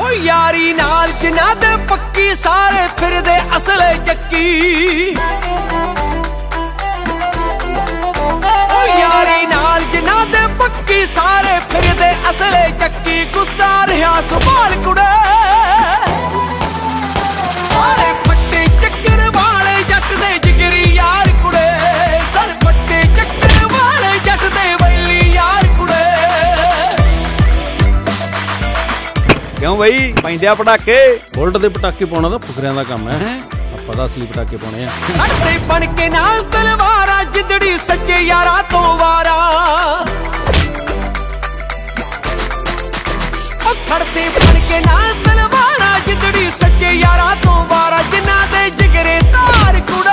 यारी नाल जिन्हां दे पक्की सारे फिरदे असले चक्की यारी नाल जिन्हां दे पक्की सारे फिरदे असले चक्की गुस्सा रहा संभाल कुड़े सारे फट्टे चक्कर वाले जट दे जिगरी यार कुड़े सर फट्टे चक्कर वाले जट दे वैली यार कुड़े क्यों बई पैंदे पटाके बुलट दे पटाके पाउणा तां फुकरियां दा काम है ਆਪਾਂ ਤਾਂ ਅਸਲੀ ਪਟਾਕੇ ਪਾਉਣੇ ਆ ਖੜਦੇ ਬਣ ਕੇ ਨਾਲ ਤਲਵਾਰਾਂ ਜਿੱਦੜੀ ਸੱਚੇ ਯਾਰਾਂ ਤੋਂ ਵਾਰਾ ਉਹ ਖੜਦੇ ਬਣ ਕੇ ਨਾਲ ਤਲਵਾਰਾਂ ਜਿੱਦੜੀ ਸੱਚੇ ਯਾਰਾਂ ਤੋਂ ਵਾਰਾ ਜਿਨ੍ਹਾਂ ਦੇ ਜਿਗਰੇ ਤਾਰ ਕੁੜਾ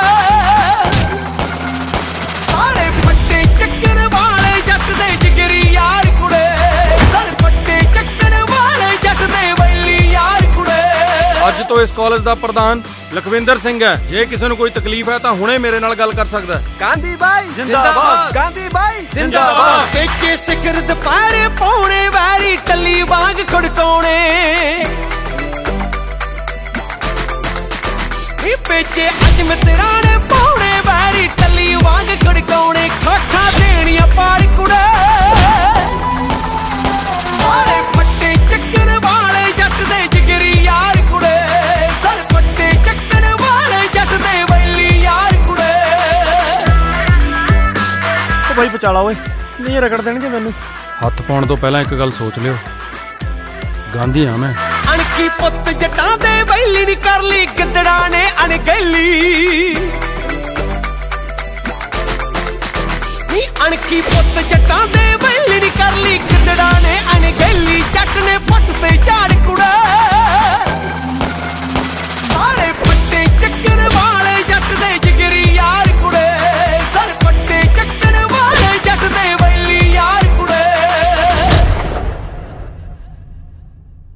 ਸਾਰੇ ਫੱਟੇ ਚੱਕਰ ਵਾਲੇ ਜੱਟ ਦੇ ਜਿਗਰੀ ਯਾਰ ਕੁੜੇ ਸਰ ਫੱਟੇ ਚੱਕਰ ਵਾਲੇ ਜੱਟ ਦੇ ਵੈਲੀ ਯਾਰ ਕੁੜੇ ਅੱਜ ਤੋਂ ਇਸ ਕਾਲਜ ਦਾ ਪ੍ਰਧਾਨ ਲਖਵਿੰਦਰ ਸਿੰਘ ਹੈ ਜੇ ਕਿਸੇ ਨੂੰ ਕੋਈ ਤਕਲੀਫ ਹੈ ਤਾਂ ਹੁਣੇ ਮੇਰੇ ਨਾਲ ਗੱਲ ਕਰ ਸਕਦਾ ਹੈ ਗਾਂਧੀ ਬਾਈ ਜਿੰਦਾਬਾਦ ਗਾਂਧੀ ਬਾਈ ਜਿੰਦਾਬਾਦ ਪੇਚੇ ਸਿਖਰ ਦੁਪਹਿਰੇ ਪਾਉਣੇ ਵੈਰੀ ਟੱਲੀ ਵਾਂਗ ਖੜਕਾਉਣੇ ਇਹ ਪੇਚੇ ਅੱਜ ਮਿੱਤਰਾਣੇ ਪਾਉਣੇ ਵੈਰੀ ਟੱਲੀ ਵਾਂਗ ਖੜਕਾਉਣੇ ਖਾਖਾ ਦੇਣੀਆਂ ਪਾਰ ਕੁੜੇ ਸਾਰੇ ਫੱਟੇ ਚੱਕਰ ਵਾਲੇ ਜੱਟ ਦੇ ਜਿਗਰੀ ਯਾਰ ਕੁੜੇ ਸਰ ਫੱਟੇ ਚੱਕਰ ਵਾਲੇ ਜੱਟ ਦੇ ਵੈਲੀ ਯਾਰ ਕੁੜੇ ਉਹ ਬਾਈ ਪਚਾਲਾ ਓਏ ਨਹੀਂ ਰਗੜ ਦੇਣਗੇ ਮੈਨੂੰ ਹੱਥ ਪਾਉਣ ਤੋਂ ਪਹਿਲਾਂ ਇੱਕ ਗੱਲ ਸੋਚ ਲਿਓ ਗਾਂਧੀ ਆ ਮੈਂ ਅਣਖੀ ਪੁੱਤ ਜਟਾਂ ਦੇ ਵੈਲੀ ਨੀ ਕਰ ਲਈ ਗਿੱਦੜਾਂ ਨੇ ਅਣਗਹਿਲੀ ਨੀ ਅਣਖੀ ਪੁੱਤ ਜਟਾਂ ਦੇ ਵੈਲੀ ਨੀ ਕਰ ਲਈ